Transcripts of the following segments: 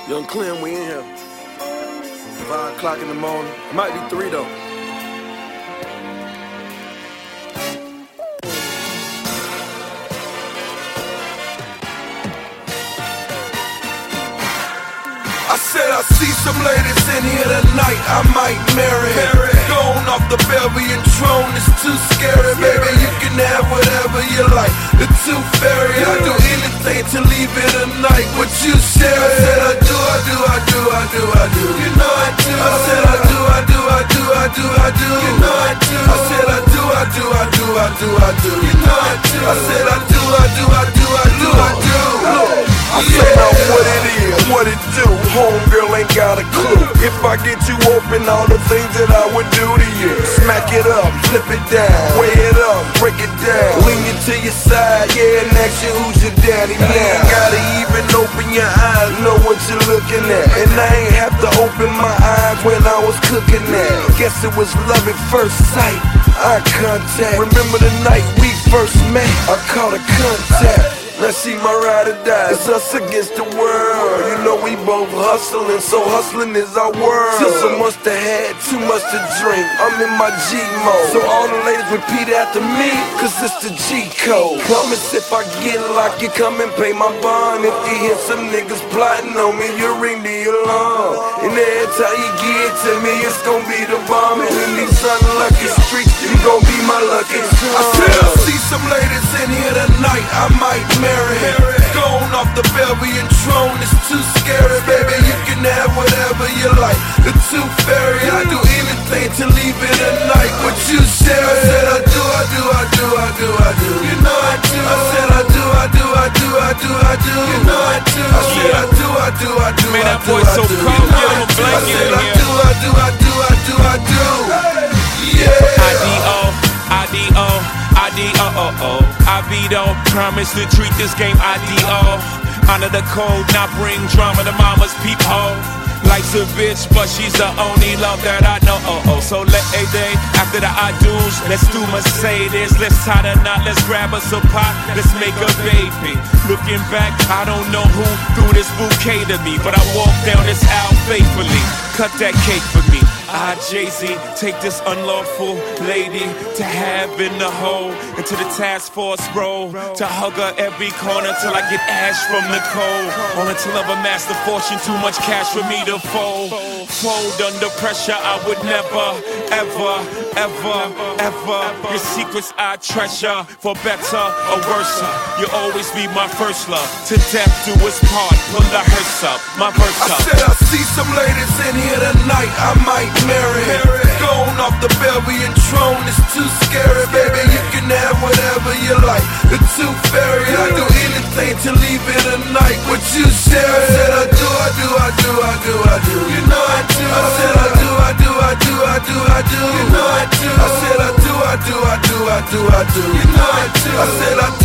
Young Clem, we in here. 5 o'clock in the morning. It might be 3 though. I said I see some ladies in here tonight I might marry. Going off the Belgian throne is too scary. Baby, you can have whatever you like. The tooth fairy, I do anything to leave it a night. What you share? I said I do. You know I do. I said I do. You know I do. I said I do. You know I do. I said I do. I say now what it is, what it do. Homegirl ain't got a clue. If I get you open, all the things that I would do to you. Smack it up, flip it down, weigh it up, break it down. Lean you to your side, yeah, and ask you who's your daddy now. Ain't gotta even open your eyes, know what you're looking at. And I ain't have to open my eyes when I was cooking that. Guess it was love at first sight, eye contact. Remember the night we first met, I caught a contact. Now she my ride or die, it's us against the world. You know we both hustling, so hustling is our world. Till so much to have, too much to drink, I'm in my G mode. So all the ladies repeat after me, cause it's the G code. Promise if I get locked, you come and pay my bond. If you hear some niggas plotting on me, you ring the alarm. And every time you get to me, it's gon' be the bomb. And in these unlucky streets, you gon' be my lucky charm. I said I see some ladies in here tonight I might marry. Going off the Belgian throne is too scary. Baby, you can have whatever you like. The tooth fairy, I do anything to leave it a night. What you share? I said I do. You know I do. I said I do. You know I do. I said I do. Man, that boy so cold, get him a blanket in here. I do. Yeah. I-D-O, I be don't promise to treat this game I-D-O. Honor the code, not bring drama to mama's peephole. Life's a bitch, but she's the only love that I know. So let a day after the I-dos, let's do Mercedes. Let's tie the knot, let's grab us a pot, let's make a baby. Looking back, I don't know who threw this bouquet to me, but I walked down this aisle faithfully. Cut that cake for me. Jay-Z, take this unlawful lady to have in the hole, into the task force role, to hug her every corner till I get ash from the cold, on until I've amassed a fortune, too much cash for me to fold. Fold under pressure, I would never, ever. Your secrets I treasure, for better or worse. You'll always be my first love, to death do us part. Pull the hearse up, my verse up. I said I see some ladies in here tonight I might marry. Going off the Belgian throne is too scary. Baby, you can have whatever you like. The tooth fairy, I do anything to leave it a night. What you share? I said I do. You know I do. I said I do. You know I do. I said I do. You know I do. I said I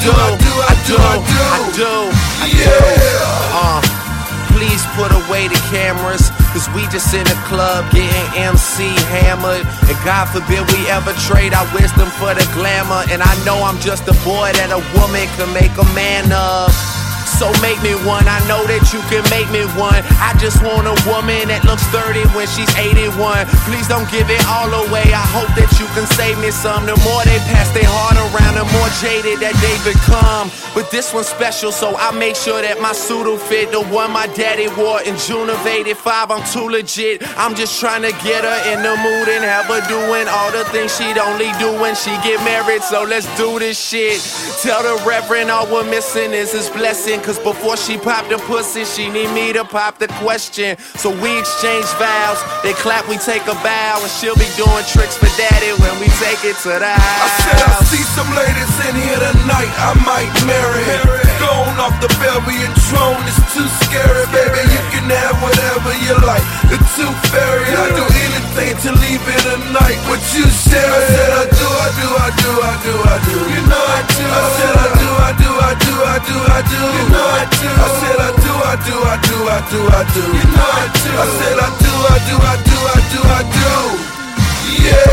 do. Yeah. Please put away the cameras, cause we just in the club getting MC hammered. And God forbid we ever trade our wisdom for the glamour. And I know I'm just a boy that a woman can make a man of. So make me one, I know that you can make me one. I just want a woman that looks 30 when she's 81. Please don't give it all away, I hope that you can save me some. The more they pass their heart around, the more jaded that they become. But this one's special, so I make sure that my suit will fit. The one my daddy wore in June of '85, I'm too legit. I'm just trying to get her in the mood and have her doing all the things she'd only do when she get married. So let's do this shit. Tell the reverend all we're missing is his blessing, cause before she pop the pussy, she need me to pop the question. So we exchange vows, they clap, we take a bow, and she'll be doing tricks for daddy when we take it to the house. I said I see some ladies in here tonight I might marry. Going off the Belgian throne is too scary. Baby, you can have whatever you like. The tooth fairy, I do anything to leave it a night. What you share? I said I do. You know I do. I said I do. You know I do. I said I do. You know I do. I said I do. Yeah. Nothing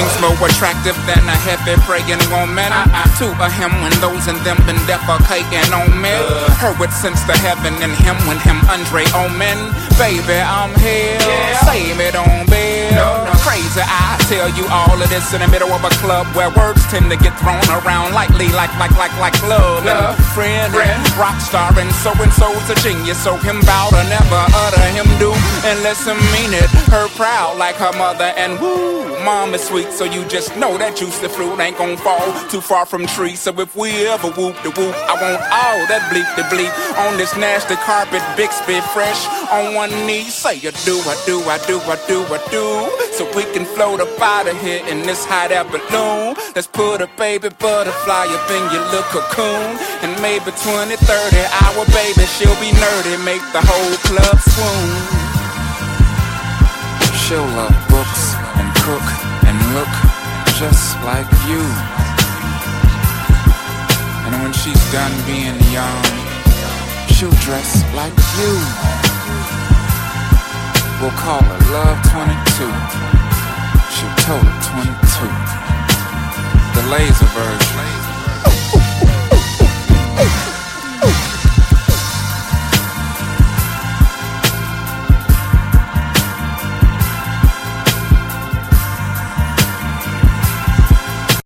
Nothing's more attractive than a heavy praying woman. To a him when those in them been defecating on me. Her with sense to heaven and him when him Andre Omen. Baby, I'm here. Save it on bill. Crazy, I tell you all of this in the middle of a club where words tend to get thrown around lightly, like love and friend, rock star, and so's a genius. So him bow to never utter him do unless him mean it. Her proud like her mother, and woo, mom is sweet. So you just know that juicy fruit ain't gon' fall too far from tree. So if we ever whoop the whoop, I want all that bleep the bleep on this nasty carpet, Bixby fresh on one knee. Say you do, I do, I do, I do, I do. So we can float up out of here in this hot air balloon. Let's put a baby butterfly up in your little cocoon. And maybe 20, 30 hour baby, she'll be nerdy, make the whole club swoon. She'll love books and cook and look just like you. And when she's done being young, she'll dress like you. We'll call her Love 22. She'll total 22. The laser version.